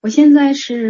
我现在是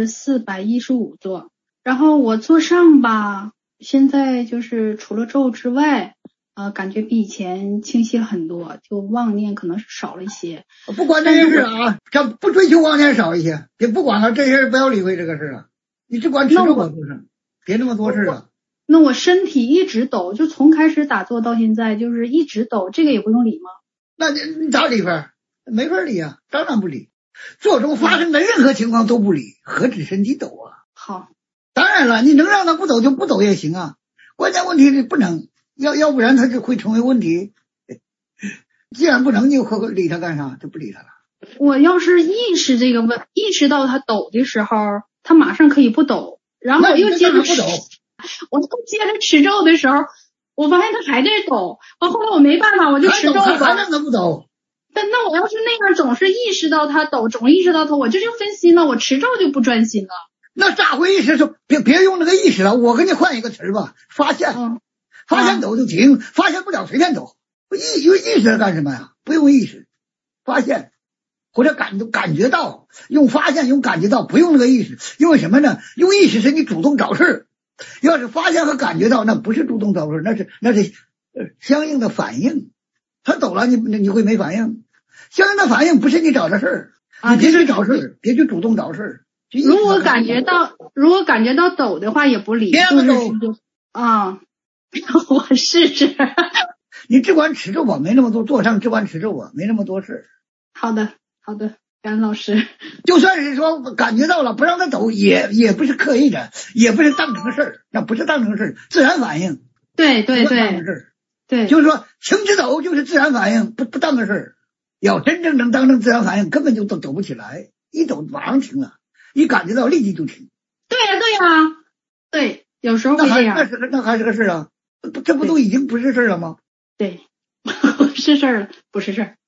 415做，然后我做上吧，现在就是除了咒之外，感觉比以前清晰了很多，就妄念可能是少了一些。 不管这件事啊，咱不追求妄念少一些，也不管了，这事不要理会这个事了，你只管持咒吧，就是别那么多事了。 那我身体一直抖，就从开始打坐到现在就是一直抖，这个也不用理吗？ 那你咋理法？没法理啊，当然不理。做中发生的任何情况都不理，何止身体抖啊？ 好， 当然了，你能让他不抖就不抖也行啊，关键问题是不能，要不然他就会成为问题。既然不能，你何理他干啥？就不理他了。 我要是意识到他抖的时候，他马上可以不抖，然后我又接着不抖， 我接着持咒的时候，我发现他还在抖，后来我没办法，我就持咒吧。 还让他不抖。 那我要是那样总是意识到他抖，总意识到他，我这就分心了，我持咒就不专心了。 那咋回意识？说别用那个意识了，我给你换一个词吧，发现。发现抖就停，发现不了随便抖。意识干什么呀？不用意识，发现或者感觉到，用发现用感觉到，不用那个意识。因为什么呢？用意识是你主动找事，要是发现和感觉到，那不是主动找事，那是相应的反应。他抖了，你会没反应？相应的反应不是你找的事你别去找事，别去主动找事。 如果感觉到抖的话，也不理，就是啊，我试试。 你只管持咒吧，没那么多，做上只管持咒吧，没那么多事。 好的，感恩老师。 就算是说感觉到了，不让他抖，也不是刻意的，也不是当成事儿，那不是当成事儿，自然反应。 对， 就是说停止抖就是自然反应，不当个事儿。要真正能当成自然反应，根本就抖不起来，一抖马上停了，一感觉到立即就停。 对呀，对，有时候会这样。 那还是个事啊，这不都已经不是事了吗？ 对，是事儿了，不是事儿。